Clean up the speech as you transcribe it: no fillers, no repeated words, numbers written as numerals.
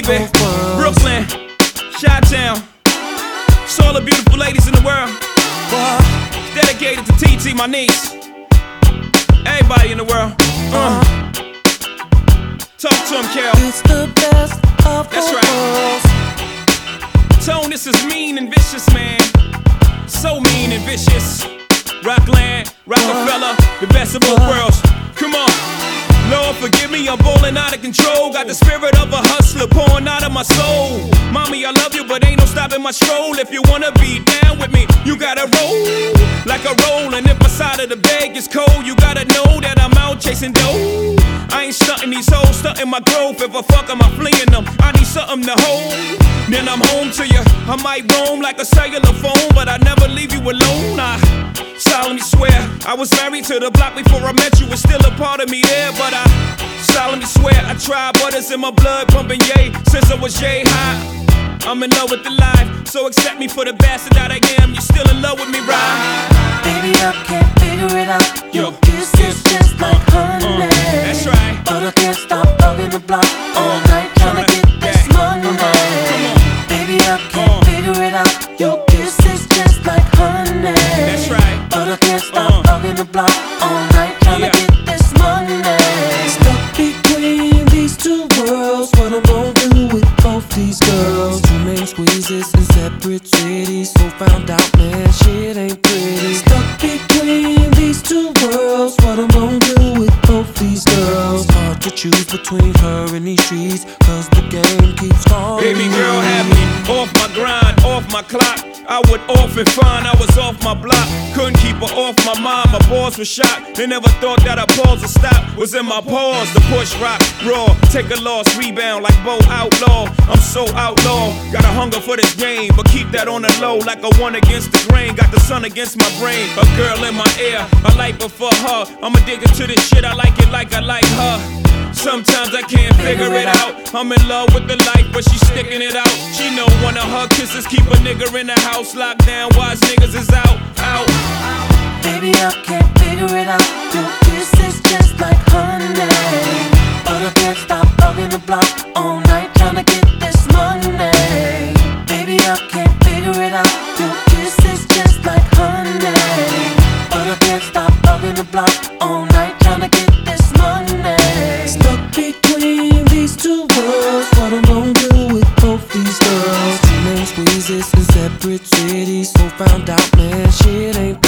baby. Brooklyn, Chi-Town. It's all the beautiful ladies in the world. Dedicated to TT, my niece. Everybody in the world. Talk to him, Kel. It's the best of That's the right. worlds. Tone, this is mean and vicious, man. So mean and vicious. Rockland, Rockefeller, the best of both worlds. Come on. Lord, forgive me, I'm ballin' out of control. Got the spirit of a hustler pouring out of my soul. Mommy, I love you, but ain't no stopping my stroll. If you wanna be down with me, you gotta roll like a roll. And if my side of the bag is cold, you gotta know that I'm out chasing dough. I ain't stunting these hoes, stunting my growth. If I fuck 'em, I'm flinging them. I need something to hold. Then I'm home to you. I might roam like a cellular phone, but I never leave you alone. I solemnly swear I was married to the block before I met you. Was still a part of me there, but I solemnly swear I tried, but it's in my blood pumping yay since I was yay high. I'm in love with the life, so accept me for the bastard that I am. You still in love with me, right? Baby, I can't figure it out. Your kiss is just like honey. That's right. But I can't stop bugging the block all night trying to get this money. Baby, I can't figure it out. Your kiss is just like honey. That's right. But I can't stop bugging the block all night trying to get this money. Stuck between these two worlds, what I'm gonna do with both these girls? Two main squeezes in separate cities, so found out, man, shit ain't pretty. Stuck between these two worlds, what I'm gonna do with both these girls? Hard to choose between her and these streets, cause the game keeps calling. Baby girl had me off my grind, off my clock. I would often find I was off my block. Couldn't keep her off my mind, my balls were shot. They never thought that a pause would stop. Was in my paws, the push rock, raw. Take a loss, rebound like Bo Outlaw. I'm so outlaw, got a hunger for this game, but keep that on the low like a one against the grain. Got the sun against my brain, a girl in my ear, I like her for her. I'm addicted to this shit, I like it like I like her. Sometimes I can't figure it out. I'm in love with the life, but she's sticking it out. She know one of her kisses keep a nigga in the house locked down. Wise niggas is out. Baby, I can't figure it out. Your kiss is just like honey. But I can't stop bugging the block all night trying to get this money. Baby, I can't figure it out. Your kiss is just like honey. But I can't stop bugging the block all night trying to get this money. Stuck between these two worlds, what I'm gonna do with both these girls? Two main squeezes in separate cities, so found out, man, shit ain't